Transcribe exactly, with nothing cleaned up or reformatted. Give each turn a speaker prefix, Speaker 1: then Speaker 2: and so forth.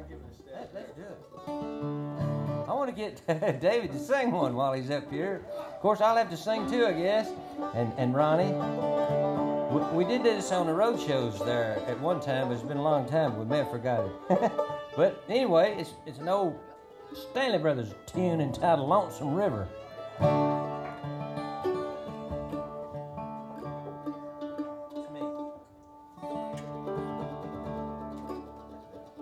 Speaker 1: Let, let's do it. I want to get David to sing one while he's up here. Of course, I'll have to sing too, I guess. And and Ronnie, we, we did this on the road shows there at one time. It's been a long time. We may have forgot it. But anyway, it's it's an old Stanley Brothers tune entitled "Lonesome River."